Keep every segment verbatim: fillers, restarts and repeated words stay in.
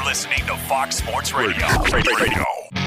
listening to Fox Sports Radio. Radio.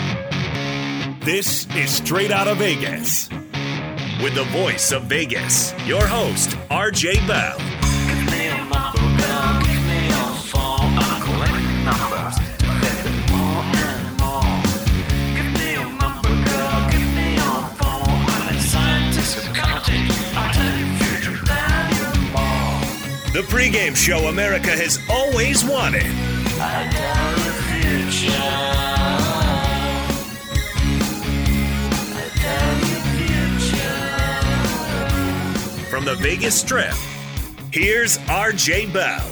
This is Straight Outta Vegas. With the voice of Vegas, your host, R J Bell. Give me a number, girl, give me your phone. I'm collecting numbers, more and more. Give me a number, girl, give me your phone. I'm a scientist of counting, I'll tell you future value more. The pregame show America has always wanted. I tell the future. From the Vegas Strip, here's R J Bell.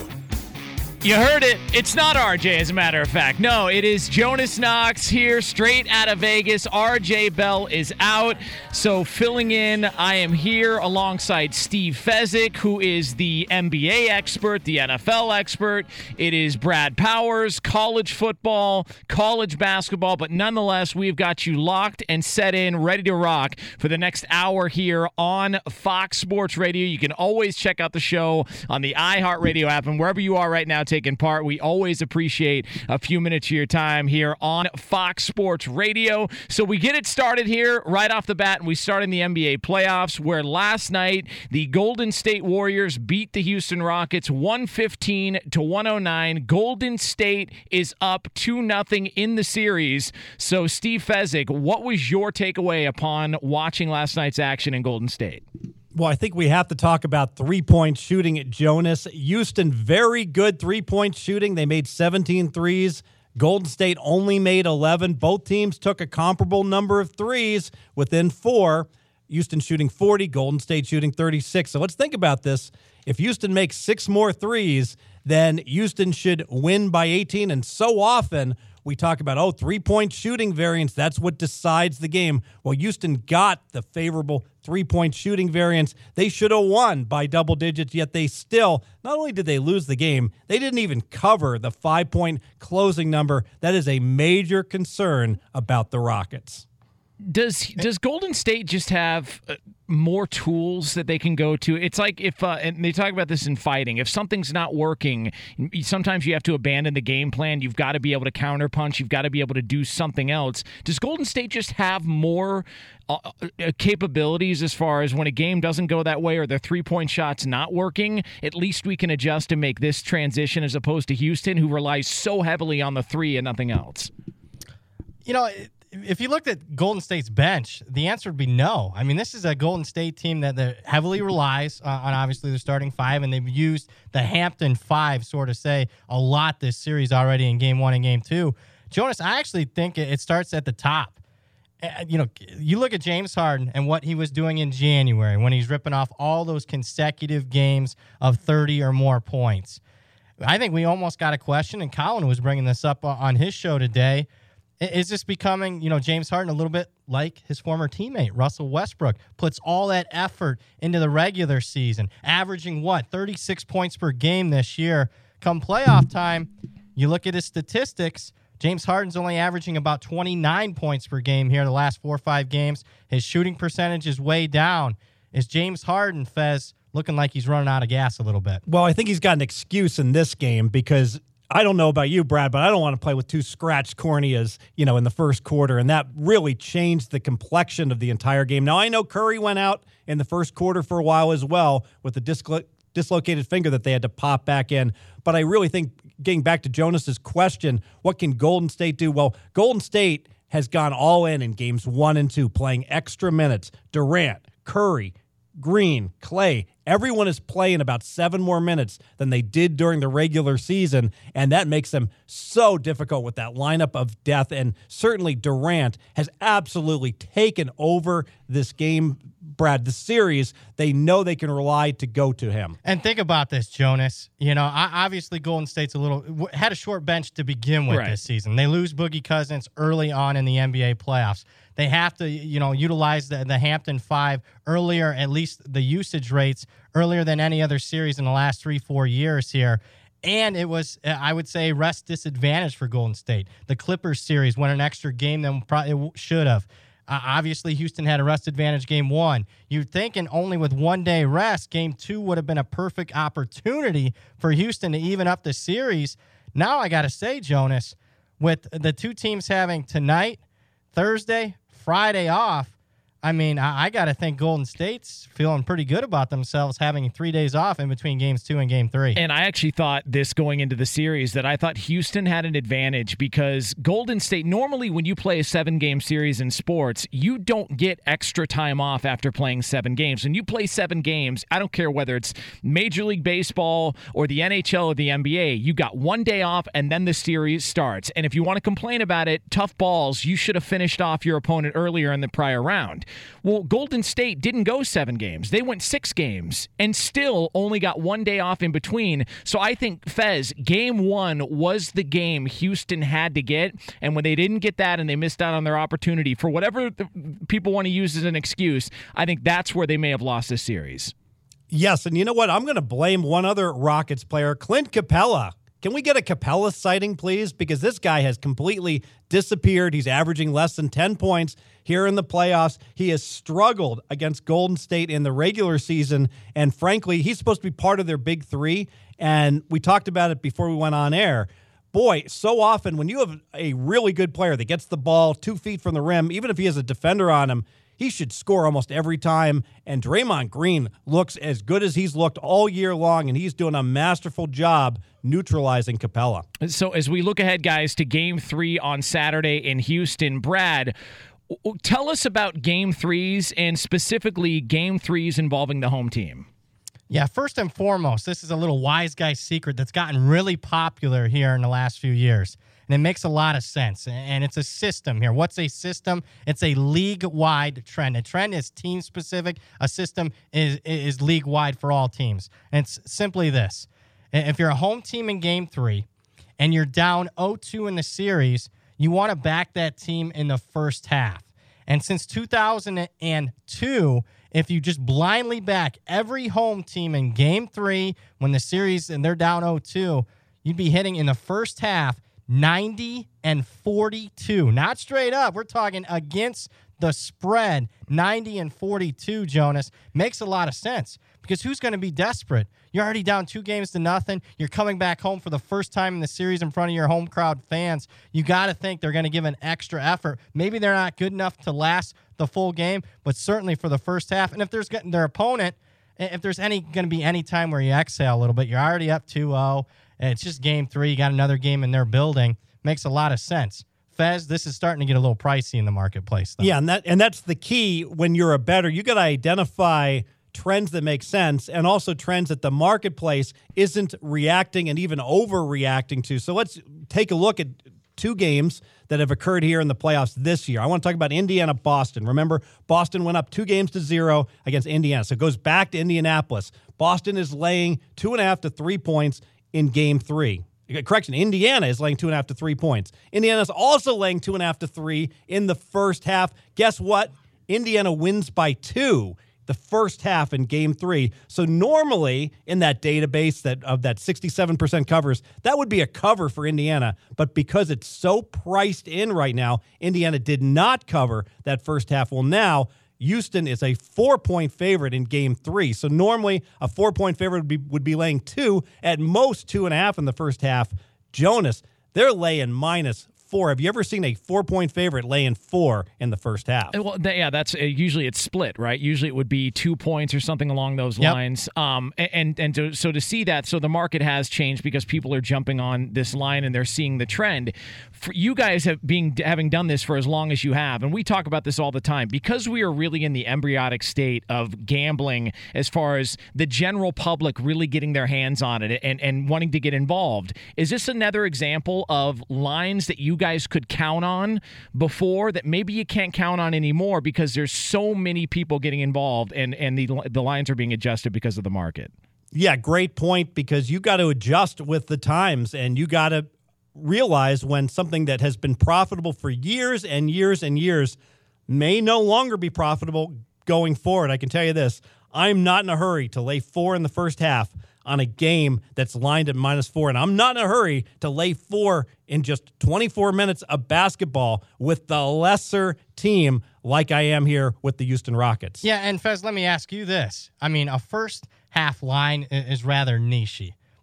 You heard it. It's not R J, as a matter of fact. No, it is Jonas Knox here, straight out of Vegas. R J Bell is out, so filling in, I am here alongside Steve Fezzik, who is the N B A expert, the N F L expert. It is Brad Powers, college football, college basketball, but nonetheless, we've got you locked and set in, ready to rock for the next hour here on Fox Sports Radio. You can always check out the show on the iHeartRadio app, and wherever you are right now taking part, we always appreciate a few minutes of your time here on Fox Sports Radio. So we get it started here right off the bat, and we start in the N B A playoffs, where last night the Golden State Warriors beat the Houston Rockets one fifteen to one oh nine. Golden State is up two nothing in the series. So Steve Fezzik, what was your takeaway upon watching last night's action in Golden State? Well, I think we have to talk about three-point shooting at Jonas. Houston, very good three-point shooting. They made seventeen threes. Golden State only made eleven. Both teams took a comparable number of threes within four. Houston shooting forty, Golden State shooting thirty-six. So let's think about this. If Houston makes six more threes, then Houston should win by eighteen. And so often we talk about, oh, three-point shooting variance, that's what decides the game. Well, Houston got the favorable three-point shooting variance. They should have won by double digits, yet they still, not only did they lose the game, they didn't even cover the five-point closing number. That is a major concern about the Rockets. Does does Golden State just have uh, more tools that they can go to? It's like if, uh, and they talk about this in fighting, if something's not working, sometimes you have to abandon the game plan. You've got to be able to counterpunch. You've got to be able to do something else. Does Golden State just have more uh, uh, capabilities as far as when a game doesn't go that way or their three-point shot's not working, at least we can adjust and make this transition, as opposed to Houston, who relies so heavily on the three and nothing else? You know, it, if you looked at Golden State's bench, the answer would be no. I mean, this is a Golden State team that, that heavily relies uh, on, obviously, their starting five, and they've used the Hampton five, sort of say, a lot this series already in game one and game two. Jonas, I actually think it, it starts at the top. Uh, you know, you look at James Harden and what he was doing in January when he's ripping off all those consecutive games of thirty or more points. I think we almost got a question, and Colin was bringing this up on his show today. Is this becoming, you know, James Harden a little bit like his former teammate, Russell Westbrook? Puts all that effort into the regular season, averaging, what, thirty-six points per game this year. Come playoff time, you look at his statistics, James Harden's only averaging about twenty-nine points per game here the last four or five games. His shooting percentage is way down. Is James Harden, Fez, looking like he's running out of gas a little bit? Well, I think he's got an excuse in this game because I don't know about you, Brad, but I don't want to play with two scratched corneas, you know, in the first quarter, and that really changed the complexion of the entire game. Now, I know Curry went out in the first quarter for a while as well with the dislo- dislocated finger that they had to pop back in, but I really think, getting back to Jonas's question, what can Golden State do? Well, Golden State has gone all in in games one and two, playing extra minutes. Durant, Curry, Green, Clay, everyone is playing about seven more minutes than they did during the regular season, and that makes them so difficult with that lineup of death. And certainly Durant has absolutely taken over this game, Brad, the series. They know they can rely to go to him. And think about this, Jonas. You know, obviously Golden State's a little had a short bench to begin with right. this season. They lose Boogie Cousins early on in the N B A playoffs. They have to, you know, utilize the, the Hampton five earlier, at least the usage rates earlier than any other series in the last three, four years here. And it was, I would say, rest disadvantage for Golden State. The Clippers series went an extra game than probably should have. Uh, obviously, Houston had a rest advantage game one. You'd think, and only with one day rest, game two would have been a perfect opportunity for Houston to even up the series. Now I got to say, Jonas, with the two teams having tonight, Thursday, Friday off, I mean, I, I got to think Golden State's feeling pretty good about themselves having three days off in between games two and game three. And I actually thought this going into the series that I thought Houston had an advantage because Golden State, normally when you play a seven-game series in sports, you don't get extra time off after playing seven games. When you play seven games, I don't care whether it's Major League Baseball or the N H L or the N B A, you got one day off and then the series starts. And if you want to complain about it, tough balls, you should have finished off your opponent earlier in the prior round. Well, Golden State didn't go seven games. They went six games and still only got one day off in between. So I think, Fez, game one was the game Houston had to get. And when they didn't get that and they missed out on their opportunity, for whatever the people want to use as an excuse, I think that's where they may have lost this series. Yes, and you know what? I'm going to blame one other Rockets player, Clint Capella. Can we get a Capella sighting, please? Because this guy has completely disappeared. He's averaging less than ten points here in the playoffs. He has struggled against Golden State in the regular season, and frankly, he's supposed to be part of their big three, and we talked about it before we went on air. Boy, so often when you have a really good player that gets the ball two feet from the rim, even if he has a defender on him, he should score almost every time, and Draymond Green looks as good as he's looked all year long, and he's doing a masterful job neutralizing Capella. So as we look ahead, guys, to game three on Saturday in Houston, Brad, tell us about game threes and specifically game threes involving the home team. Yeah, first and foremost, this is a little wise guy secret that's gotten really popular here in the last few years. And it makes a lot of sense. And it's a system here. What's a system? It's a league-wide trend. A trend is team-specific. A system is, is league-wide for all teams. And it's simply this. If you're a home team in game three and you're down oh two in the series, you want to back that team in the first half. And since two thousand two, if you just blindly back every home team in game three when the series and they're down oh two, you'd be hitting in the first half ninety and forty-two. Not straight up. We're talking against the spread. ninety and forty-two, Jonas. Makes a lot of sense because who's going to be desperate? You're already down two games to nothing. You're coming back home for the first time in the series in front of your home crowd fans. You got to think they're going to give an extra effort. Maybe they're not good enough to last the full game, but certainly for the first half. And if there's their opponent, if there's any going to be any time where you exhale a little bit, you're already up two oh. It's just game three. You got another game in their building. Makes a lot of sense. Fez, this is starting to get a little pricey in the marketplace, though. Yeah, and that and that's the key when you're a bettor. You got to identify trends that make sense and also trends that the marketplace isn't reacting and even overreacting to. So let's take a look at two games that have occurred here in the playoffs this year. I want to talk about Indiana-Boston. Remember, Boston went up two games to zero against Indiana. So it goes back to Indianapolis. Boston is laying two and a half to three points in game three. Correction, Indiana is laying two and a half to three points. Indiana's also laying two and a half to three in the first half. Guess what? Indiana wins by two the first half in game three. So normally in that database that of that sixty-seven percent covers, that would be a cover for Indiana. But because it's so priced in right now, Indiana did not cover that first half. Well, now Houston is a four-point favorite in game three. So normally a four-point favorite would be would be laying two, at most two and a half in the first half. Jonas, they're laying minus four. Have you ever seen a four-point favorite laying four in the first half? Well, th- yeah, that's uh, usually it's split, right? Usually it would be two points or something along those Yep. lines. Um, a- and and to, so to see that, so the market has changed because people are jumping on this line and they're seeing the trend. For you guys have being having done this for as long as you have, and we talk about this all the time, because we are really in the embryonic state of gambling as far as the general public really getting their hands on it and, and wanting to get involved. Is this another example of lines that you guys could count on before that maybe you can't count on anymore because there's so many people getting involved and, and the, the lines are being adjusted because of the market? Yeah, great point, because you got to adjust with the times and you got to realize when something that has been profitable for years and years and years may no longer be profitable going forward. I can tell you this, I'm not in a hurry to lay four in the first half on a game that's lined at minus four, and I'm not in a hurry to lay four in just twenty-four minutes of basketball with the lesser team like I am here with the Houston Rockets. Yeah, and Fez, let me ask you this. I mean, a first half line i- is rather nichey.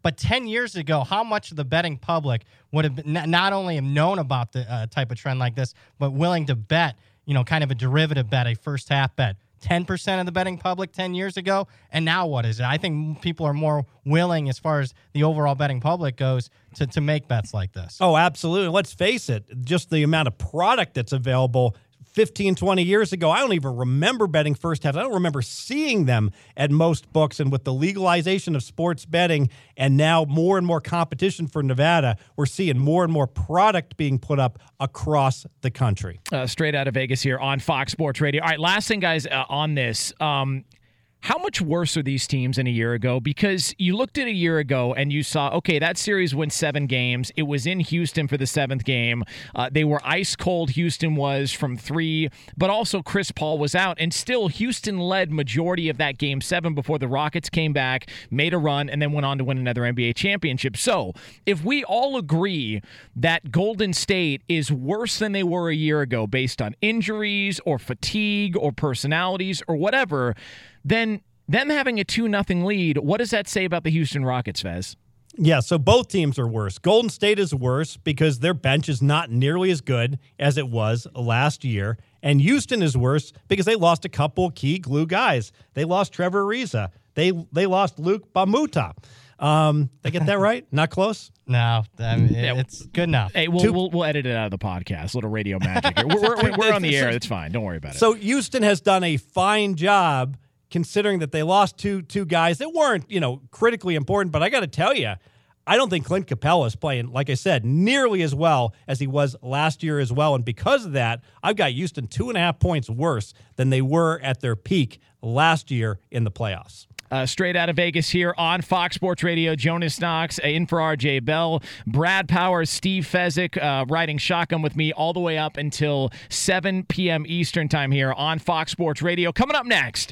But ten years ago, how much of the betting public would have been, not only have known about the uh, type of trend like this, but willing to bet, you know, kind of a derivative bet, a first half bet? ten percent of the betting public ten years ago, and now what is it? I think people are more willing, as far as the overall betting public goes, to, to make bets like this. Oh, absolutely. Let's face it, just the amount of product that's available fifteen, twenty years ago, I don't even remember betting first half. I don't remember seeing them at most books. And with the legalization of sports betting and now more and more competition for Nevada, we're seeing more and more product being put up across the country. Uh, straight out of Vegas here on Fox Sports Radio. All right, last thing, guys, uh, on this. Um, How much worse are these teams than a year ago? Because you looked at a year ago and you saw, okay, that series went seven games. It was in Houston for the seventh game. Uh, they were ice cold, Houston was, from three, but also Chris Paul was out. And still, Houston led majority of that game seven before the Rockets came back, made a run, and then went on to win another N B A championship. So if we all agree that Golden State is worse than they were a year ago based on injuries or fatigue or personalities or whatever, then them having a two nothing lead, what does that say about the Houston Rockets, Vez? Yeah, so both teams are worse. Golden State is worse because their bench is not nearly as good as it was last year. And Houston is worse because they lost a couple key glue guys. They lost Trevor Ariza. They they lost Luke Bamuta. Um, did I get that right? Not close? No, I mean, it's good enough. Hey, we'll, we'll we'll edit it out of the podcast. A little radio magic here. We're, we're, we're on the air. It's fine. Don't worry about it. So Houston has done a fine job considering that they lost two two guys that weren't, you know, critically important. But I got to tell you, I don't think Clint Capella is playing, like I said, nearly as well as he was last year as well. And because of that, I've got Houston two and a half points worse than they were at their peak last year in the playoffs. Uh, straight out of Vegas here on Fox Sports Radio, Jonas Knox uh, in for R J Bell, Brad Powers, Steve Fezzik uh, riding shotgun with me all the way up until seven p.m. Eastern time here on Fox Sports Radio. Coming up next,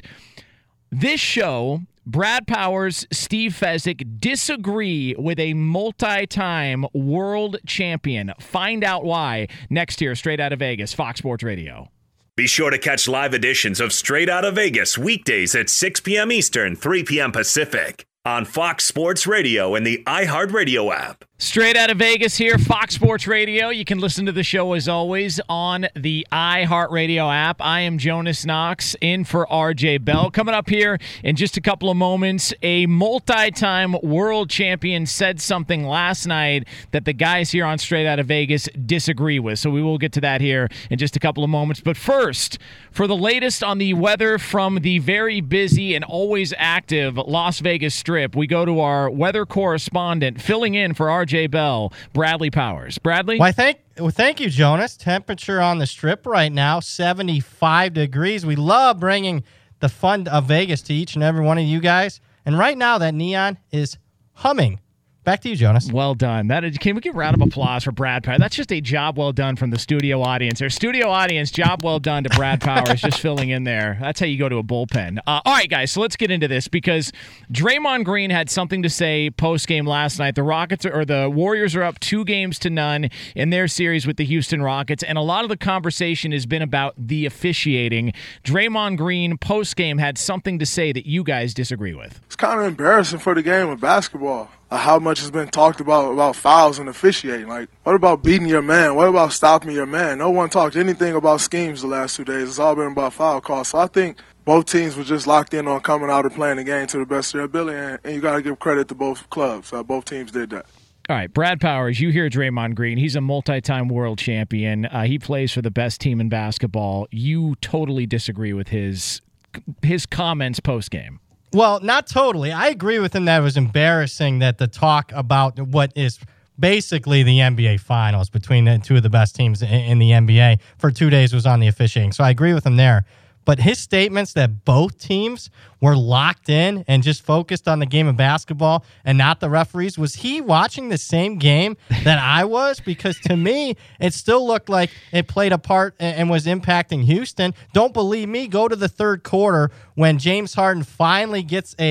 this show, Brad Powers, Steve Fezzik disagree with a multi-time world champion. Find out why next here, straight out of Vegas, Fox Sports Radio. Be sure to catch live editions of Straight Outta Vegas weekdays at six p.m. Eastern, three p.m. Pacific on Fox Sports Radio and the iHeartRadio app. Straight out of Vegas here, Fox Sports Radio. You can listen to the show, as always, on the iHeartRadio app. I am Jonas Knox, in for R J Bell. Coming up here in just a couple of moments, a multi-time world champion said something last night that the guys here on Straight Out of Vegas disagree with. So we will get to that here in just a couple of moments. But first, for the latest on the weather from the very busy and always active Las Vegas Strip, we go to our weather correspondent, filling in for R J Bell, Bradley Powers. Bradley? Well, I thank, well, thank you, Jonas. Temperature on the Strip right now, seventy-five degrees. We love bringing the fun of Vegas to each and every one of you guys. And right now, that neon is humming. Back to you, Jonas. Well done. That is, can we give a round of applause for Brad Powers? That's just a job well done from the studio audience. Our studio audience, job well done to Brad Powers, just filling in there. That's how you go to a bullpen. Uh, all right, guys, so let's get into this because Draymond Green had something to say post-game last night. The Rockets are, or the Warriors are up two games to none in their series with the Houston Rockets, and a lot of the conversation has been about the officiating. Draymond Green post-game had something to say that you guys disagree with. It's kind of embarrassing for the game of basketball. How much has been talked about about fouls and officiating. Like, what about beating your man? What about stopping your man? No one talked anything about schemes the last two days. It's all been about foul calls. So I think both teams were just locked in on coming out and playing the game to the best of their ability, and, and you got to give credit to both clubs. Uh, both teams did that. All right, Brad Powers, you hear Draymond Green. He's a multi-time world champion. Uh, he plays for the best team in basketball. You totally disagree with his his comments post-game. Well, not totally. I agree with him that it was embarrassing that the talk about what is basically the N B A Finals between the two of the best teams in, in the N B A for two days was on the officiating. So I agree with him there. But his statements that both teams were locked in and just focused on the game of basketball and not the referees, was he watching the same game that I was? Because to me, it still looked like it played a part and was impacting Houston. Don't believe me? Go to the third quarter when James Harden finally gets a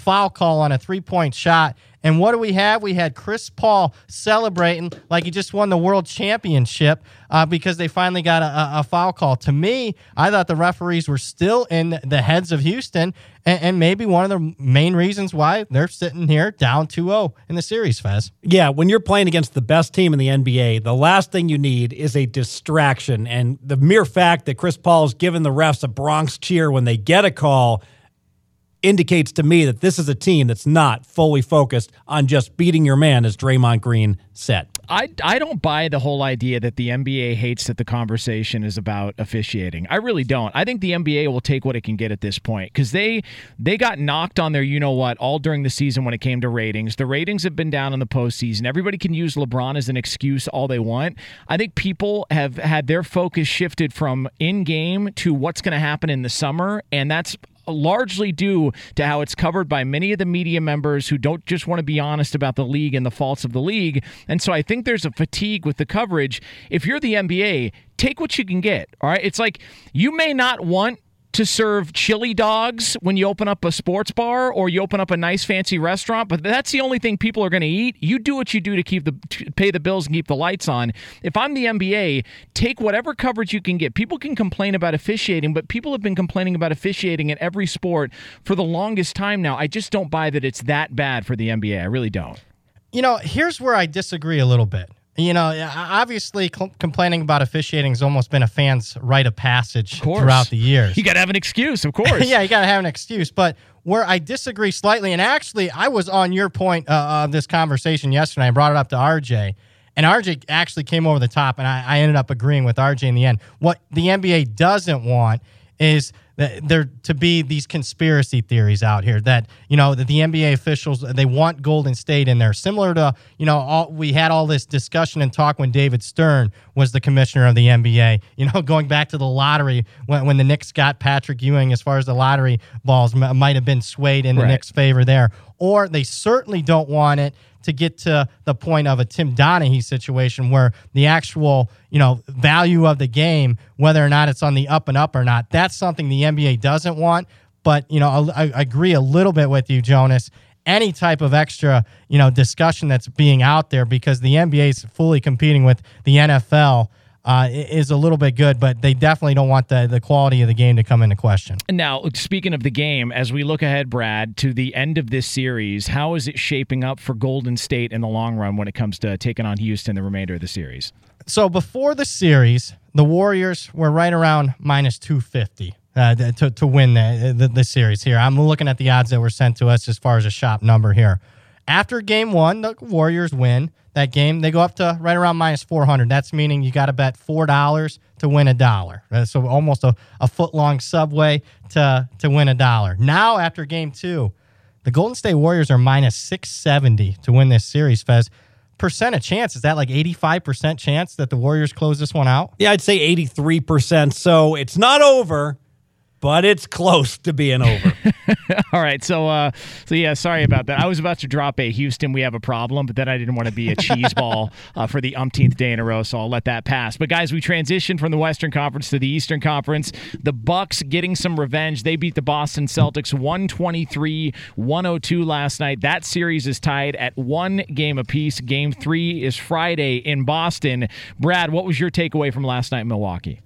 foul call on a three-point shot. And what do we have? We had Chris Paul celebrating like he just won the world championship uh, because they finally got a, a foul call. To me, I thought the referees were still in the heads of Houston, and, and maybe one of the main reasons why they're sitting here down two oh in the series, Fez. Yeah, when you're playing against the best team in the N B A, the last thing you need is a distraction. And the mere fact that Chris Paul is giving the refs a Bronx cheer when they get a call indicates to me that this is a team that's not fully focused on just beating your man, as Draymond Green said. I, I don't buy the whole idea that the N B A hates that the conversation is about officiating. I really don't. I think the N B A will take what it can get at this point because they they got knocked on their you-know-what all during the season when it came to ratings. The ratings have been down in the postseason. Everybody can use LeBron as an excuse all they want. I think people have had their focus shifted from in-game to what's going to happen in the summer, and that's largely due to how it's covered by many of the media members who don't just want to be honest about the league and the faults of the league. And so I think there's a fatigue with the coverage. If you're the N B A, take what you can get. All right. It's like you may not want to serve chili dogs when you open up a sports bar or you open up a nice fancy restaurant, but that's the only thing people are going to eat. You do what you do to keep the to pay the bills and keep the lights on. If I'm the N B A, take whatever coverage you can get. People can complain about officiating, but people have been complaining about officiating in every sport for the longest time now. I just don't buy that it's that bad for the N B A. I really don't. You know, here's where I disagree a little bit. You know, obviously cl- complaining about officiating has almost been a fan's rite of passage of course. throughout the years. You got to have an excuse, of course. Yeah, you got to have an excuse. But where I disagree slightly, and actually I was on your point uh, of this conversation yesterday. I brought it up to R J, and R J actually came over the top, and I, I ended up agreeing with R J in the end. What the N B A doesn't want is that there to be these conspiracy theories out here that, you know, that the N B A officials, they want Golden State in there. Similar to, you know, all, we had all this discussion and talk when David Stern was the commissioner of the N B A, you know, going back to the lottery when, when the Knicks got Patrick Ewing, as far as the lottery balls m- might have been swayed in the right. Knicks' favor there. Or they certainly don't want it to get to the point of a Tim Donaghy situation where the actual, you know, value of the game, whether or not it's on the up and up or not, that's something the N B A doesn't want. But, you know, I, I agree a little bit with you, Jonas. Any type of extra, you know, discussion that's being out there because the N B A is fully competing with the N F L uh, is a little bit good, but they definitely don't want the, the quality of the game to come into question. Now, speaking of the game, as we look ahead, Brad, to the end of this series, how is it shaping up for Golden State in the long run when it comes to taking on Houston the remainder of the series? So before the series, the Warriors were right around minus two fifty uh, to, to win the, the, the series here. I'm looking at the odds that were sent to us as far as a shop number here. After game one, the Warriors win that game. They go up to right around minus four hundred. That's meaning you got to bet four dollars to win a dollar. So almost a, a foot-long subway to, to win a dollar. Now, after game two, the Golden State Warriors are minus six seventy to win this series, Fez. Percent of chance, is that like eighty-five percent chance that the Warriors close this one out? Yeah, I'd say eighty-three percent. So it's not over, but it's close to being over. All right, so uh, so yeah, sorry about that. I was about to drop a Houston, we have a problem, but then I didn't want to be a cheese ball uh, for the umpteenth day in a row, so I'll let that pass. But guys, we transitioned from the Western Conference to the Eastern Conference. The Bucks getting some revenge. They beat the Boston Celtics one twenty-three one oh two last night. That series is tied at one game apiece. Game three is Friday in Boston. Brad, what was your takeaway from last night in Milwaukee?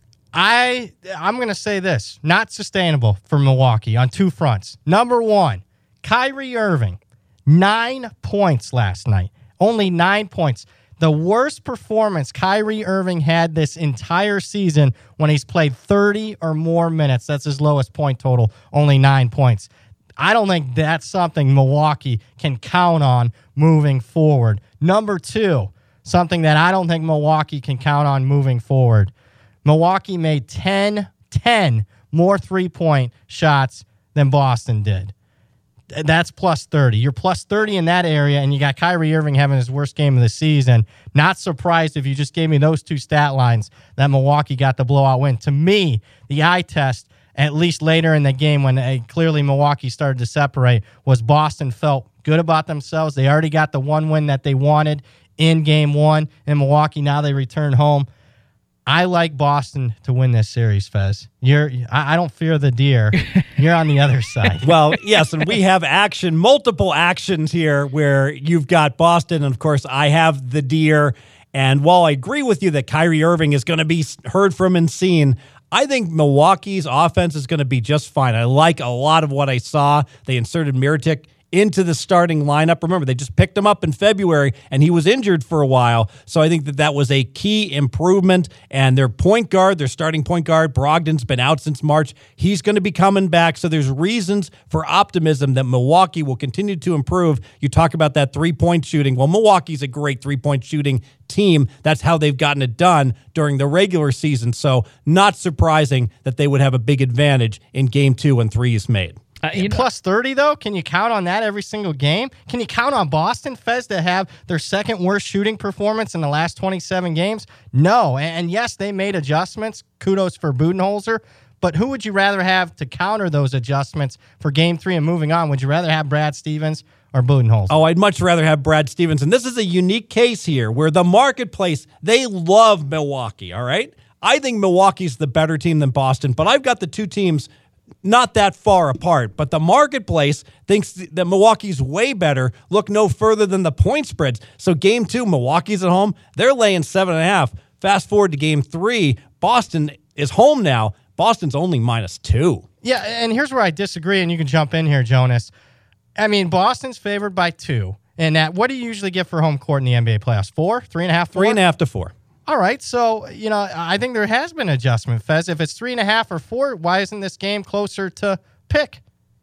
I, I'm going to say this, not sustainable for Milwaukee on two fronts. Number one, Kyrie Irving, nine points last night. Only nine points. The worst performance Kyrie Irving had this entire season when he's played thirty or more minutes. That's his lowest point total, only nine points. I don't think that's something Milwaukee can count on moving forward. Number two, something that I don't think Milwaukee can count on moving forward. Milwaukee made ten, ten more three-point shots than Boston did. That's plus thirty. You're plus thirty in that area, and you got Kyrie Irving having his worst game of the season. Not surprised if you just gave me those two stat lines that Milwaukee got the blowout win. To me, the eye test, at least later in the game when uh, clearly Milwaukee started to separate, was Boston felt good about themselves. They already got the one win that they wanted in game one in Milwaukee. Now they return home. I like Boston to win this series, Fez. You're, I, I don't fear the deer. You're on the other side. Well, yes, and we have action, multiple actions here where you've got Boston, and of course, I have the deer. And while I agree with you that Kyrie Irving is going to be heard from and seen, I think Milwaukee's offense is going to be just fine. I like a lot of what I saw. They inserted Mirotic into the starting lineup. Remember, they just picked him up in February, and he was injured for a while. So I think that that was a key improvement. And their point guard, their starting point guard, Brogdon's been out since March. He's going to be coming back. So there's reasons for optimism that Milwaukee will continue to improve. You talk about that three-point shooting. Well, Milwaukee's a great three-point shooting team. That's how they've gotten it done during the regular season. So not surprising that they would have a big advantage in game two when three is made. Uh, you know, Plus thirty, though, can you count on that every single game? Can you count on Boston, Fez, to have their second worst shooting performance in the last twenty-seven games? No. And yes, they made adjustments. Kudos for Budenholzer. But who would you rather have to counter those adjustments for game three and moving on? Would you rather have Brad Stevens or Budenholzer? Oh, I'd much rather have Brad Stevens. And this is a unique case here where the marketplace, they love Milwaukee, all right? I think Milwaukee's the better team than Boston, but I've got the two teams not that far apart, but the marketplace thinks that Milwaukee's way better. Look no further than the point spreads. So game two, Milwaukee's at home. They're laying seven and a half. Fast forward to game three, Boston is home now. Boston's only minus two. Yeah, and here's where I disagree, and you can jump in here, Jonas. I mean, Boston's favored by two. And that, what do you usually get for home court in the N B A playoffs? Four? Three and a half? Four? Three and a half to four. All right, so, you know, I think there has been adjustment, Fez. If it's three and a half or four, why isn't this game closer to pick?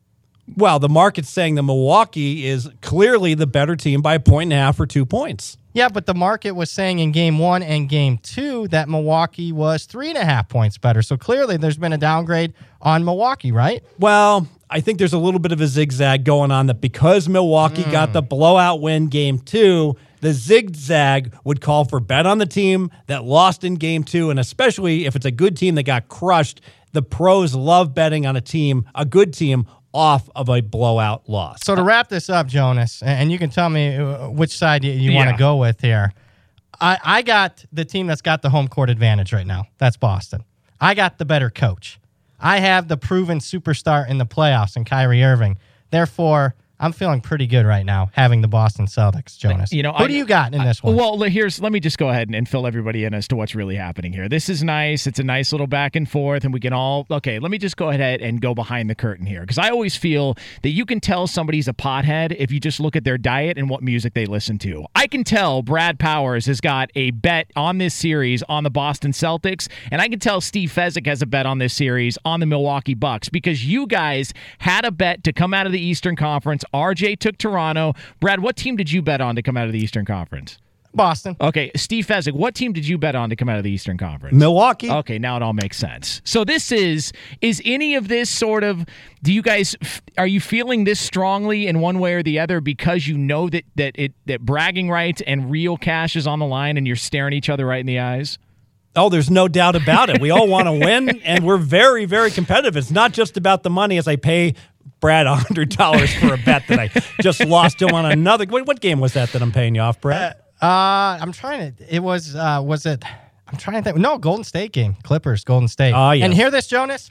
Well, the market's saying that Milwaukee is clearly the better team by a point and a half or two points. Yeah, but the market was saying in game one and game two that Milwaukee was three and a half points better. So clearly there's been a downgrade on Milwaukee, right? Well, I think there's a little bit of a zigzag going on that because Milwaukee mm. got the blowout win game two, the zigzag would call for bet on the team that lost in game two, and especially if it's a good team that got crushed, the pros love betting on a team, a good team, off of a blowout loss. So to wrap this up, Jonas, and you can tell me which side you, you Yeah. want to go with here. I, I got the team that's got the home court advantage right now. That's Boston. I got the better coach. I have the proven superstar in the playoffs in Kyrie Irving. Therefore, I'm feeling pretty good right now having the Boston Celtics, Jonas. You know, Who I, do you got in this one? Well, here's let me just go ahead and, and fill everybody in as to what's really happening here. This is nice. It's a nice little back and forth, and we can all okay. Let me just go ahead and go behind the curtain here, because I always feel that you can tell somebody's a pothead if you just look at their diet and what music they listen to. I can tell Brad Powers has got a bet on this series on the Boston Celtics, and I can tell Steve Fezzik has a bet on this series on the Milwaukee Bucks, because you guys had a bet to come out of the Eastern Conference. R J took Toronto. Brad, what team did you bet on to come out of the Eastern Conference? Boston. Okay, Steve Fezzik, what team did you bet on to come out of the Eastern Conference? Milwaukee. Okay, now it all makes sense. So this is, is any of this sort of, do you guys, are you feeling this strongly in one way or the other because you know that that it that bragging rights and real cash is on the line and you're staring each other right in the eyes? Oh, there's no doubt about it. We all want to win, and we're very, very competitive. It's not just about the money as I pay Brad one hundred dollars for a bet that I just lost to him on another. What, what game was that that I'm paying you off, Brad? Uh, I'm trying to. It was. Uh, was it? I'm trying to think. No, Golden State game. Clippers, Golden State. Oh, yeah. And hear this, Jonas.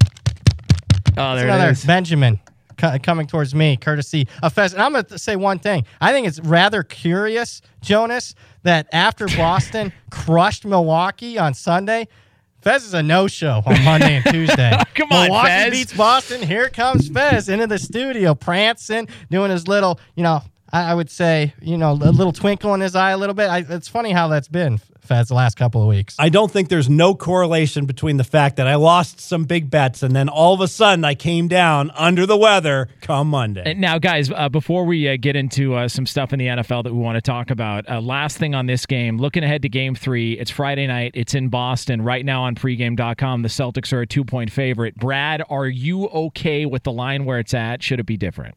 Oh, there Another it is. Benjamin co- coming towards me, courtesy of Fez. And I'm going to say one thing. I think it's rather curious, Jonas, that after Boston crushed Milwaukee on Sunday, Fez is a no-show on Monday and Tuesday. Come on, Milwaukee Fez. beats Boston. Here comes Fez into the studio, prancing, doing his little, you know, I, I would say, you know, a little twinkle in his eye a little bit. I, it's funny how that's been, Fez, the last couple of weeks. I don't think there's no correlation between the fact that I lost some big bets and then all of a sudden I came down under the weather come Monday. Now, guys, uh, before we uh, get into uh, some stuff in the N F L that we want to talk about, uh, last thing on this game, looking ahead to game three, it's Friday night. It's in Boston. Right now on pregame dot com, the Celtics are a two-point favorite. Brad, are you okay with the line where it's at? Should it be different?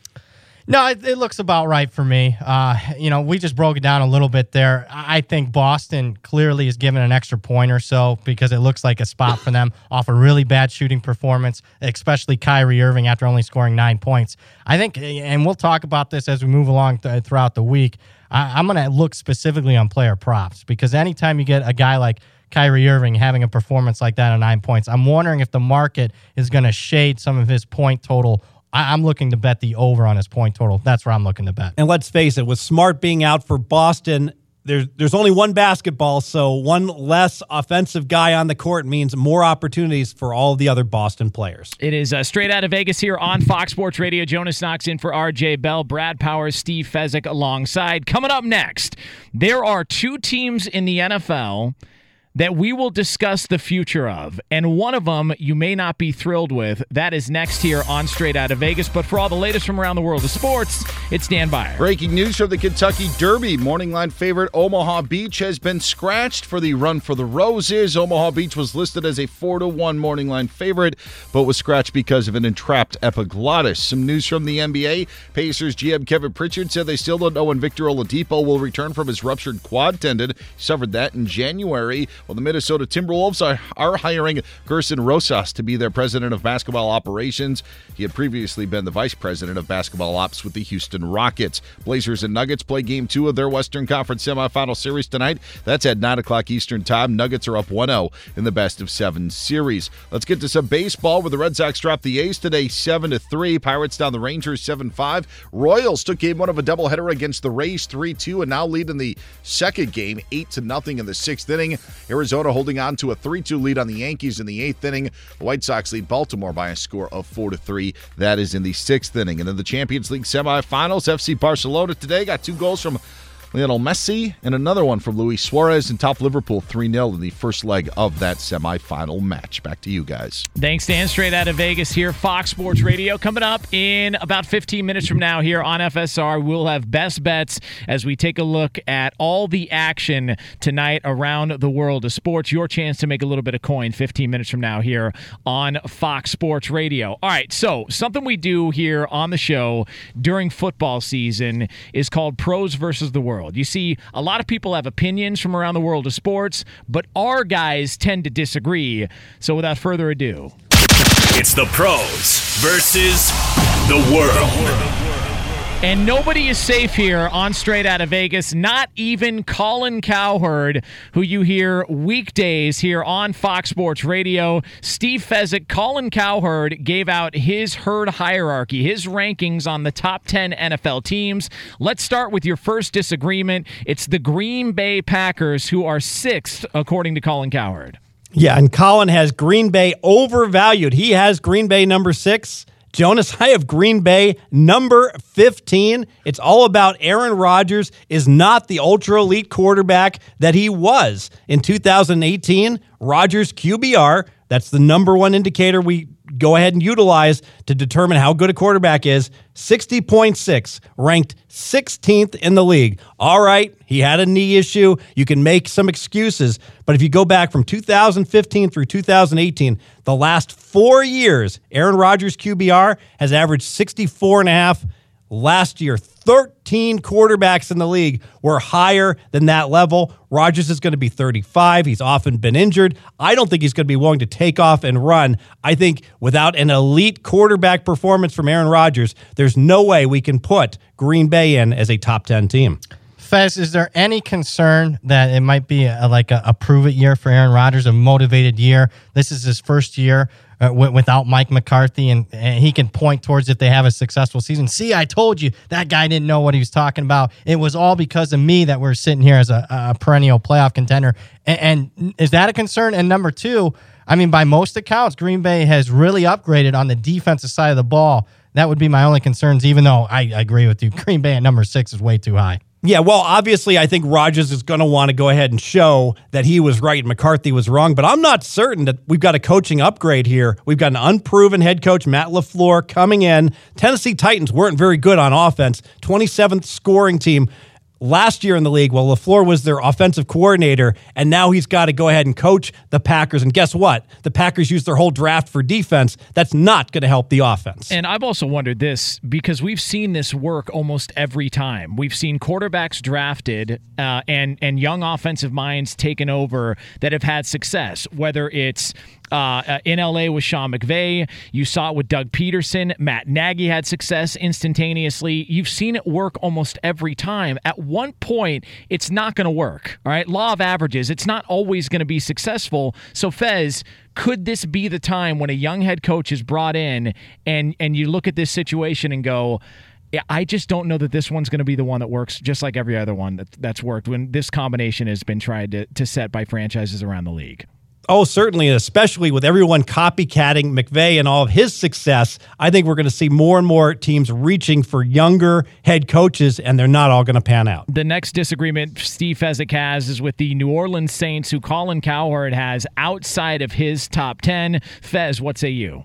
No, it, it looks about right for me. Uh, you know, we just broke it down a little bit there. I think Boston clearly is given an extra point or so because it looks like a spot for them off a really bad shooting performance, especially Kyrie Irving after only scoring nine points. I think, and we'll talk about this as we move along th- throughout the week, I, I'm going to look specifically on player props because anytime you get a guy like Kyrie Irving having a performance like that on nine points. I'm wondering if the market is going to shade some of his point total. I- I'm looking to bet the over on his point total. That's where I'm looking to bet. And let's face it, with Smart being out for Boston, there's there's only one basketball, so one less offensive guy on the court means more opportunities for all of the other Boston players. It is uh, straight out of Vegas here on Fox Sports Radio. Jonas Knox in for R J Bell, Brad Powers, Steve Fezzik alongside. Coming up next, there are two teams in the N F L that we will discuss the future of, and one of them you may not be thrilled with. That is next here on Straight Out of Vegas. But for all the latest from around the world of sports, it's Dan Byer. Breaking news from the Kentucky Derby. Morning line favorite Omaha Beach has been scratched for the Run for the Roses. Omaha Beach was listed as a four to one morning line favorite, but was scratched because of an entrapped epiglottis. Some news from the N B A. Pacers G M Kevin Pritchard said they still don't know when Victor Oladipo will return from his ruptured quad tendon. He suffered that in January. Well, the Minnesota Timberwolves are, are hiring Gerson Rosas to be their president of basketball operations. He had previously been the vice president of basketball ops with the Houston Rockets. Blazers and Nuggets play game two of their Western Conference semifinal series tonight. That's at nine o'clock Eastern time. Nuggets are up one oh in the best of seven series. Let's get to some baseball, where the Red Sox dropped the A's today seven to three. Pirates down the Rangers seven five. Royals took game one of a doubleheader against the Rays three two and now lead in the second game eight to nothing in the sixth inning. Arizona holding on to a three two lead on the Yankees in the eighth inning. The White Sox lead Baltimore by a score of four to three. That is in the sixth inning. And in the Champions League semifinals, F C Barcelona today got two goals from Lionel Messi and another one from Luis Suarez, and top Liverpool three nil in the first leg of that semifinal match. Back to you guys. Thanks, Dan. Straight out of Vegas here, Fox Sports Radio. Coming up in about fifteen minutes from now here on F S R, we'll have best bets as we take a look at all the action tonight around the world of sports. Your chance to make a little bit of coin fifteen minutes from now here on Fox Sports Radio. All right, so something we do here on the show during football season is called Pros versus the World. You see, a lot of people have opinions from around the world of sports, but our guys tend to disagree. So without further ado, It's the pros versus the world. and nobody is safe here on Straight Out of Vegas, not even Colin Cowherd, who you hear weekdays here on Fox Sports Radio. Steve Fezzik, Colin Cowherd gave out his herd hierarchy, his rankings on the top ten N F L teams. Let's start with your first disagreement. It's the Green Bay Packers, who are sixth, according to Colin Cowherd. Yeah, and Colin has Green Bay overvalued. He has Green Bay number six. Jonas, I have Green Bay number fifteen. It's all about Aaron Rodgers is not the ultra-elite quarterback that he was. In two thousand eighteen, Rodgers' Q B R, that's the number one indicator we go ahead and utilize to determine how good a quarterback is, sixty point six, ranked sixteenth in the league. All right, he had a knee issue. You can make some excuses, but if you go back from two thousand fifteen through two thousand eighteen, the last four years, Aaron Rodgers' Q B R has averaged sixty-four and a half. Last year, thirteen quarterbacks in the league were higher than that level. Rodgers is going to be thirty-five. He's often been injured. I don't think he's going to be willing to take off and run. I think without an elite quarterback performance from Aaron Rodgers, there's no way we can put Green Bay in as a top ten team. Fez, is there any concern that it might be a, like a, a prove-it year for Aaron Rodgers, a motivated year? This is his first year uh, w- without Mike McCarthy, and, and he can point towards if they have a successful season. See, I told you, that guy didn't know what he was talking about. It was all because of me that we're sitting here as a, a perennial playoff contender. And, and is that a concern? And number two, I mean, by most accounts, Green Bay has really upgraded on the defensive side of the ball. That would be my only concerns, even though I, I agree with you. Green Bay at number six is way too high. Yeah, well, obviously, I think Rodgers is going to want to go ahead and show that he was right and McCarthy was wrong, but I'm not certain that we've got a coaching upgrade here. We've got an unproven head coach, Matt LaFleur, coming in. Tennessee Titans weren't very good on offense, twenty-seventh scoring team last year in the league. Well, LaFleur was their offensive coordinator, and now he's got to go ahead and coach the Packers. And guess what? The Packers used their whole draft for defense. That's not going to help the offense. And I've also wondered this, because we've seen this work almost every time. We've seen quarterbacks drafted uh, and, and young offensive minds taken over that have had success, whether it's uh, in L A with Sean McVay. You saw it with Doug Peterson. Matt Nagy had success instantaneously. You've seen it work almost every time. At one point, it's not going to work. All right, law of averages. It's not always going to be successful. So Fez, could this be the time when a young head coach is brought in and and you look at this situation and go, yeah, I just don't know that this one's going to be the one that works just like every other one that, that's worked when this combination has been tried to, to set by franchises around the league? Oh, certainly, especially with everyone copycatting McVay and all of his success. I think we're going to see more and more teams reaching for younger head coaches, and they're not all going to pan out. The next disagreement Steve Fezzik has is with the New Orleans Saints, who Colin Cowherd has outside of his top ten. Fez, what say you?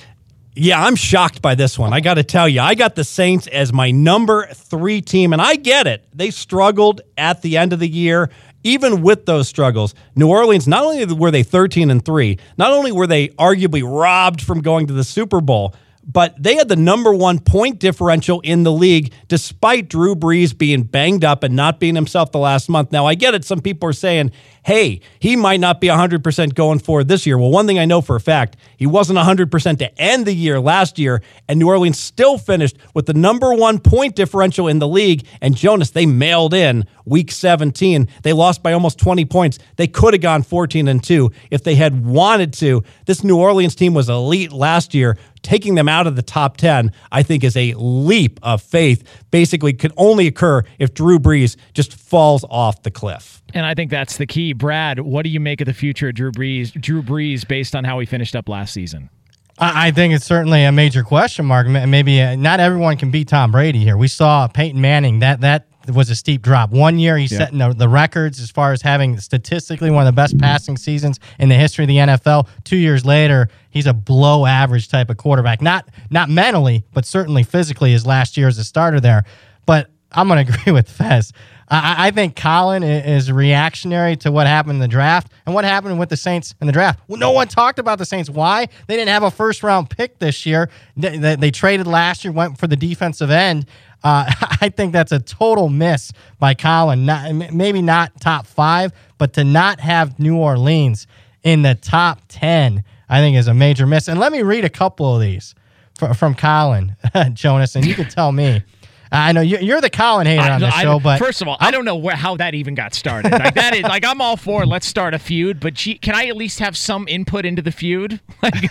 Yeah, I'm shocked by this one. I got to tell you, I got the Saints as my number three team, and I get it. They struggled at the end of the year. Even with those struggles, New Orleans, not only were they thirteen and three, not only were they arguably robbed from going to the Super Bowl, but they had the number one point differential in the league despite Drew Brees being banged up and not being himself the last month. Now, I get it. Some people are saying, hey, he might not be one hundred percent going forward this year. Well, one thing I know for a fact, he wasn't one hundred percent to end the year last year, and New Orleans still finished with the number one point differential in the league. And Jonas, they mailed in week seventeen. They lost by almost twenty points. They could have gone fourteen and two if they had wanted to. This New Orleans team was elite last year. Taking them out of the top ten, I think, is a leap of faith. Basically, could only occur if Drew Brees just falls off the cliff. And I think that's the key. Brad, what do you make of the future of Drew Brees, Drew Brees based on how he finished up last season? I think it's certainly a major question mark. Maybe uh, not everyone can beat Tom Brady here. We saw Peyton Manning, that that was a steep drop. One year he's yeah. setting the, the records as far as having statistically one of the best passing seasons in the history of the N F L. Two years later, he's a below average type of quarterback. Not not mentally, but certainly physically his last year as a starter there. But I'm going to agree with Fez. I, I think Colin is reactionary to what happened in the draft and what happened with the Saints in the draft. Well, no one talked about the Saints. Why? They didn't have a first-round pick this year. They, they, they traded last year, went for the defensive end. Uh, I think that's a total miss by Colin. Not, maybe not top five, but to not have New Orleans in the top ten, I think is a major miss. And let me read a couple of these from, from Colin, Jonas, and you can tell me. I know you're the Colin hater on the show, I, but first of all, I don't know where, how that even got started. Like that is like I'm all for let's start a feud, but gee, can I at least have some input into the feud? Like,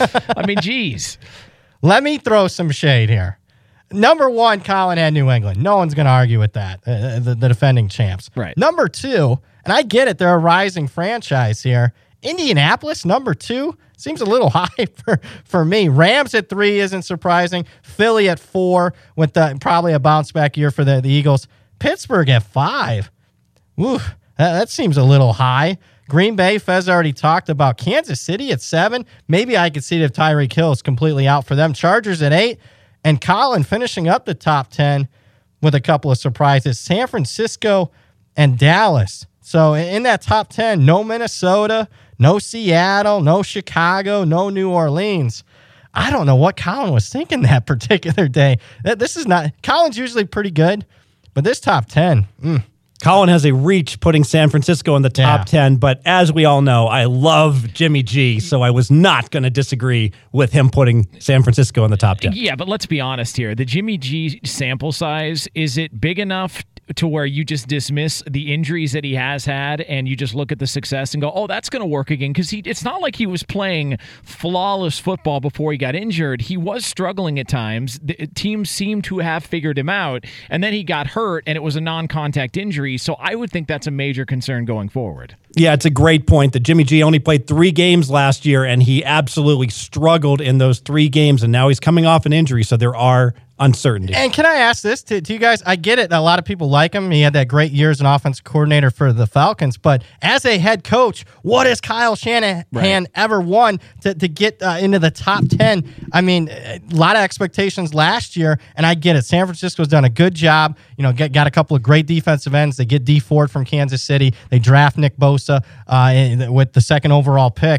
I mean, geez. Let me throw some shade here. Number one, Colin had New England. No one's going to argue with that. Uh, the, the defending champs. Right. Number two, and I get it, they're a rising franchise here. Indianapolis, number two, seems a little high for, for me. Rams at three isn't surprising. Philly at four with the, probably a bounce back year for the, the Eagles. Pittsburgh at five. Woo, that, that seems a little high. Green Bay, Fez already talked about. Kansas City at seven. Maybe I could see it if Tyreek Hill is completely out for them. Chargers at eight. And Colin finishing up the top ten with a couple of surprises. San Francisco and Dallas. So in that top ten, no Minnesota, no Seattle, no Chicago, no New Orleans. I don't know what Colin was thinking that particular day. This is not – Colin's usually pretty good, but this top ten, mm. Colin has a reach putting San Francisco in the top yeah. ten, but as we all know, I love Jimmy G, so I was not going to disagree with him putting San Francisco in the top ten. Yeah, but let's be honest here. The Jimmy G sample size, is it big enough to where you just dismiss the injuries that he has had and you just look at the success and go, oh, that's going to work again? Because he it's not like he was playing flawless football before he got injured. He was struggling at times. The teams seemed to have figured him out, and then he got hurt, and it was a non-contact injury. So I would think that's a major concern going forward. Yeah, it's a great point that Jimmy G only played three games last year, and he absolutely struggled in those three games, and now he's coming off an injury, so there are uncertainty. And can I ask this to, to you guys? I get it. A lot of people like him. He had that great year as an offensive coordinator for the Falcons. But as a head coach, what has Kyle Shanahan right. ever won to, to get uh, into the top ten? I mean, a lot of expectations last year, and I get it. San Francisco's done a good job. You know, get, got a couple of great defensive ends. They get Dee Ford from Kansas City. They draft Nick Bosa uh, with the second overall pick.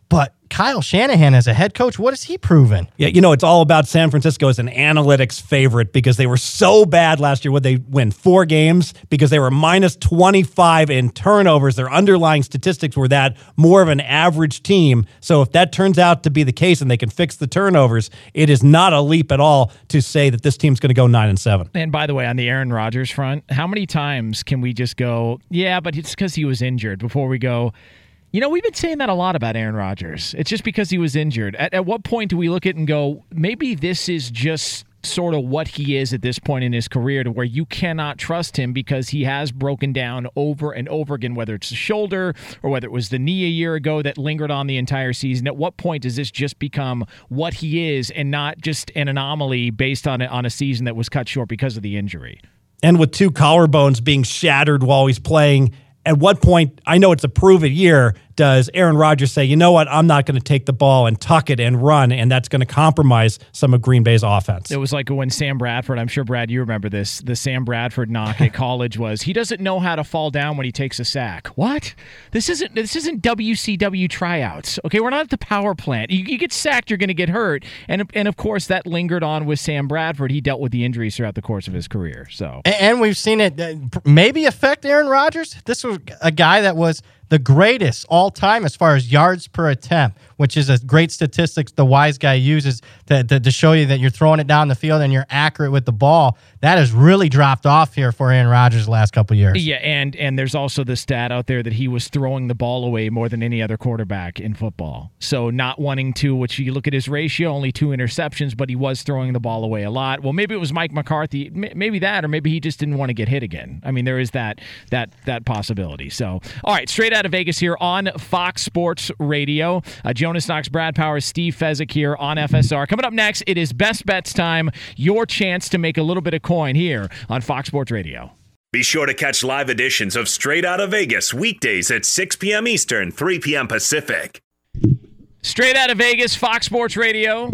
But Kyle Shanahan as a head coach, what has he proven? Yeah, you know, it's all about San Francisco as an analytics favorite because they were so bad last year. Would they win four games? Because they were minus twenty-five in turnovers. Their underlying statistics were that more of an average team. So if that turns out to be the case and they can fix the turnovers, it is not a leap at all to say that this team's going to go nine and seven. And by the way, on the Aaron Rodgers front, how many times can we just go, yeah, but it's because he was injured, before we go, you know, we've been saying that a lot about Aaron Rodgers. It's just because he was injured. At, at what point do we look at it and go, maybe this is just sort of what he is at this point in his career, to where you cannot trust him because he has broken down over and over again, whether it's the shoulder or whether it was the knee a year ago that lingered on the entire season. At what point does this just become what he is and not just an anomaly based on a, on a season that was cut short because of the injury? And with two collarbones being shattered while he's playing, at what point, I know it's a prove-it year, does Aaron Rodgers say, you know what, I'm not going to take the ball and tuck it and run, and that's going to compromise some of Green Bay's offense? It was like when Sam Bradford, I'm sure, Brad, you remember this, the Sam Bradford knock at college was, he doesn't know how to fall down when he takes a sack. What? This isn't this isn't W C W tryouts. Okay, we're not at the power plant. You, you get sacked, you're going to get hurt. And, and, of course, that lingered on with Sam Bradford. He dealt with the injuries throughout the course of his career. So, And, and we've seen it uh, maybe affect Aaron Rodgers. This was a guy that was the greatest all time as far as yards per attempt, which is a great statistics the wise guy uses to, to, to show you that you're throwing it down the field and you're accurate with the ball. That has really dropped off here for Aaron Rodgers the last couple of years. Yeah, and and there's also the stat out there that he was throwing the ball away more than any other quarterback in football. So not wanting to, which you look at his ratio, only two interceptions, but he was throwing the ball away a lot. Well, maybe it was Mike McCarthy, maybe that, or maybe he just didn't want to get hit again. I mean, there is that that that possibility. So, all right, straight out of Vegas here on Fox Sports Radio. Uh, Jonas Knox, Brad Powers, Steve Fezzik here on F S R. Coming up next, it is Best Bets time. Your chance to make a little bit of coin here on Fox Sports Radio. Be sure to catch live editions of Straight Outta Vegas weekdays at six p.m. Eastern, three p.m. Pacific. Straight out of Vegas, Fox Sports Radio.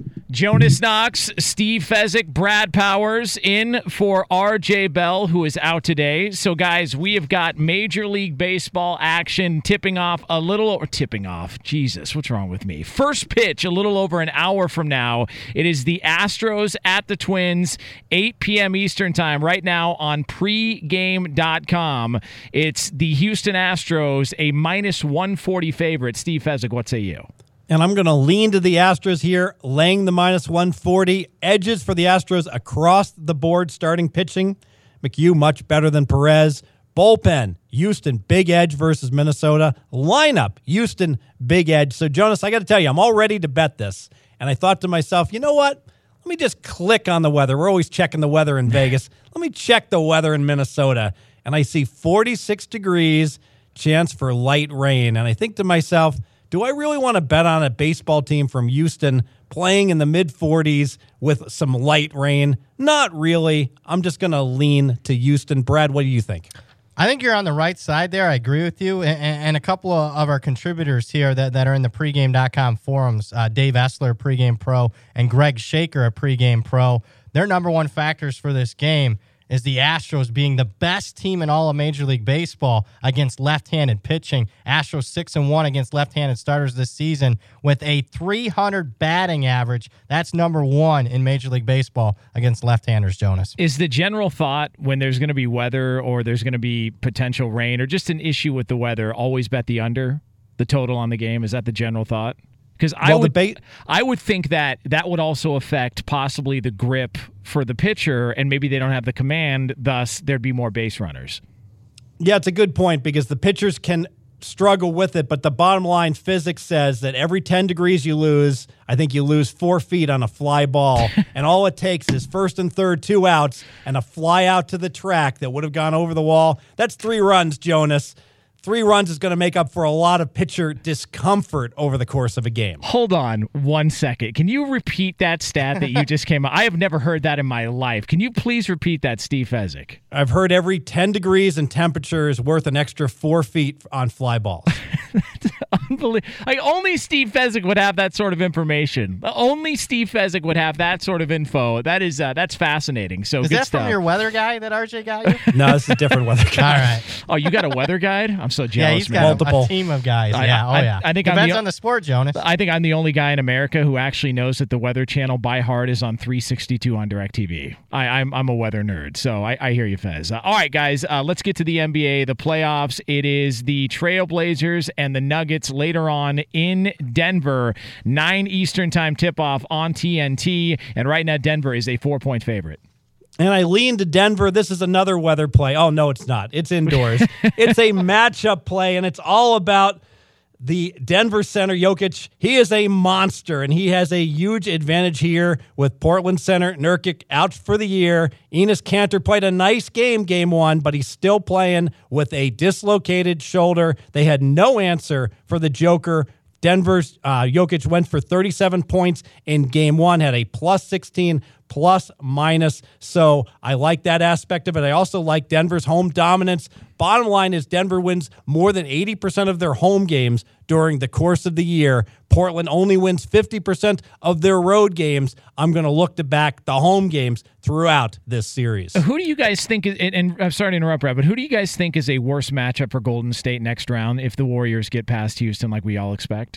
Jonas Knox, Steve Fezzik, Brad Powers in for R J Bell, who is out today. So, guys, we have got Major League Baseball action tipping off a little or tipping off. Jesus, what's wrong with me? First pitch a little over an hour from now. It is the Astros at the Twins, eight p.m. Eastern time right now on pregame dot com. It's the Houston Astros, a minus one forty favorite. Steve Fezzik, what say you? And I'm going to lean to the Astros here, laying the minus one forty. Edges for the Astros across the board, starting pitching. McHugh much better than Perez. Bullpen, Houston, big edge versus Minnesota. Lineup, Houston, big edge. So, Jonas, I got to tell you, I'm all ready to bet this. And I thought to myself, you know what? Let me just click on the weather. We're always checking the weather in Vegas. Let me check the weather in Minnesota. And I see forty-six degrees, chance for light rain. And I think to myself, do I really want to bet on a baseball team from Houston playing in the mid forties with some light rain? Not really. I'm just going to lean to Houston. Brad, what do you think? I think you're on the right side there. I agree with you. And, and a couple of, of our contributors here that, that are in the pregame dot com forums, uh, Dave Essler, pregame pro, and Greg Shaker, a pregame pro, their number one factors for this game is the Astros being the best team in all of Major League Baseball against left-handed pitching. Astros six and one against left-handed starters this season with a three hundred batting average. That's number one in Major League Baseball against left-handers, Jonas. Is the general thought when there's going to be weather or there's going to be potential rain or just an issue with the weather, always bet the under, the total on the game? Is that the general thought? Because I well, would, ba- I would think that that would also affect possibly the grip for the pitcher, and maybe they don't have the command, thus there'd be more base runners. Yeah, it's a good point because the pitchers can struggle with it, but the bottom line, physics says that every ten degrees you lose, I think you lose four feet on a fly ball, and all it takes is first and third, two outs, and a fly out to the track that would have gone over the wall. That's three runs, Jonas. Three runs is going to make up for a lot of pitcher discomfort over the course of a game. Hold on one second. Can you repeat that stat that you just came out? I have never heard that in my life. Can you please repeat that, Steve Fezzik? I've heard every ten degrees in temperature is worth an extra four feet on fly balls. Unbelievable. Like, only Steve Fezzik would have that sort of information. Only Steve Fezzik would have that sort of info. That is uh, that's fascinating. So Is good that stuff. from your weather guy that R J got you? No, this is a different weather guy. All right. Oh, you got a weather guide? I'm so Yeah, jealous, he's man. got a, Multiple. a team of guys. I- yeah, I- oh yeah. I think I'm Depends the- on the sport, Jonas. I think I'm the only guy in America who actually knows that the Weather Channel by heart is on three sixty-two on DirecTV. I, I'm I'm a weather nerd, so I, I hear you, Fez. Uh, all right, guys, uh, let's get to the N B A, the playoffs. It is the Trailblazers and the Nuggets later on in Denver. nine Eastern time tip-off on T N T, and right now Denver is a four-point favorite. And I lean to Denver. This is another weather play. Oh, no, it's not. It's indoors. It's a matchup play, and it's all about the Denver center, Jokic. He is a monster, and he has a huge advantage here with Portland center Nurkic out for the year. Enes Kanter played a nice game, game one, but he's still playing with a dislocated shoulder. They had no answer for the Joker. Denver's uh, Jokic went for thirty-seven points in game one, had a plus sixteen, plus minus. So I like that aspect of it. I also like Denver's home dominance. Bottom line is Denver wins more than eighty percent of their home games during the course of the year. Portland only wins fifty percent of their road games. I'm going to look to back the home games throughout this series. Who do you guys think is, and, and I'm sorry to interrupt, Brad, but who do you guys think is a worse matchup for Golden State next round if the Warriors get past Houston like we all expect?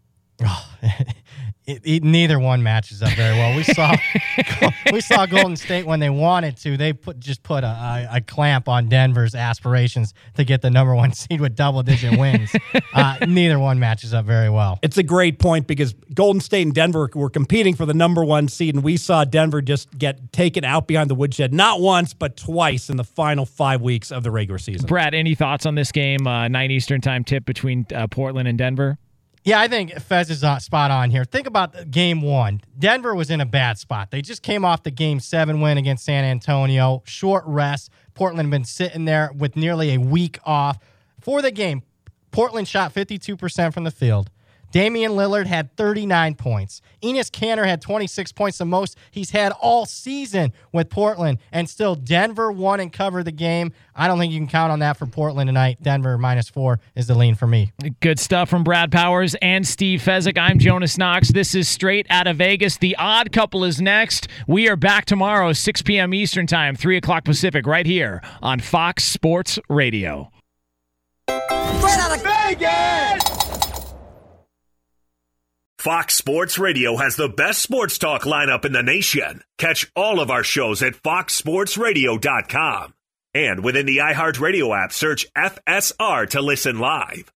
It, it, neither one matches up very well. We saw we saw Golden State when they wanted to. They put just put a, a, a clamp on Denver's aspirations to get the number one seed with double-digit wins. uh, neither one matches up very well. It's a great point because Golden State and Denver were competing for the number one seed, and we saw Denver just get taken out behind the woodshed, not once, but twice in the final five weeks of the regular season. Brad, any thoughts on this game? Uh, nine Eastern time tip between uh, Portland and Denver? Yeah, I think Fez is uh, spot on here. Think about game one. Denver was in a bad spot. They just came off the game seven win against San Antonio. Short rest. Portland had been sitting there with nearly a week off. For the game, Portland shot fifty-two percent from the field. Damian Lillard had thirty-nine points. Enes Kanter had twenty-six points, the most he's had all season with Portland. And still, Denver won and covered the game. I don't think you can count on that for Portland tonight. Denver minus four is the lean for me. Good stuff from Brad Powers and Steve Fezzik. I'm Jonas Knox. This is Straight Out of Vegas. The Odd Couple is next. We are back tomorrow, six p.m. Eastern Time, three o'clock Pacific, right here on Fox Sports Radio. Straight out of Vegas! Fox Sports Radio has the best sports talk lineup in the nation. Catch all of our shows at fox sports radio dot com. And within the iHeartRadio app, search F S R to listen live.